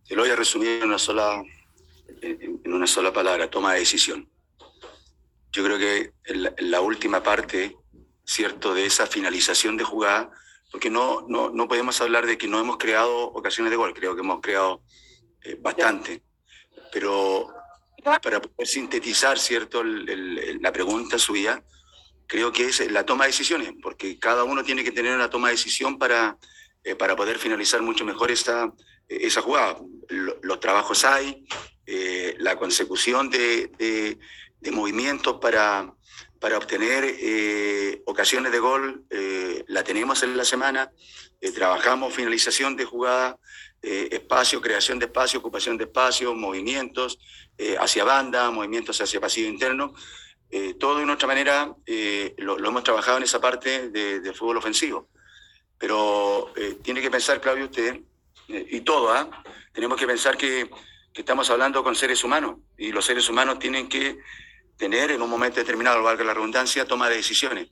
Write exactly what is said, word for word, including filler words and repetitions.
Te lo voy a resumir en una sola, en, en una sola palabra: toma de decisión. Yo creo que en la, en la última parte, ¿cierto?, de esa finalización de jugada, porque no, no, no podemos hablar de que no hemos creado ocasiones de gol, creo que hemos creado eh, bastante, pero para poder sintetizar, ¿cierto?, el, el, la pregunta suya, creo que es la toma de decisiones, porque cada uno tiene que tener una toma de decisión para, eh, para poder finalizar mucho mejor esa, esa jugada. Los trabajos hay, eh, la consecución de, de, de movimientos para, para obtener eh, ocasiones de gol, eh, la tenemos en la semana, eh, trabajamos finalización de jugada, eh, espacio, creación de espacio, ocupación de espacio, movimientos eh, hacia banda, movimientos hacia pasillo interno. Eh, todo de nuestra manera eh, lo, lo hemos trabajado en esa parte de, de fútbol ofensivo. Pero eh, tiene que pensar, Claudio, usted, eh, y todo, ¿eh? tenemos que pensar que, que estamos hablando con seres humanos, y los seres humanos tienen que tener en un momento determinado, valga la redundancia, toma de decisiones.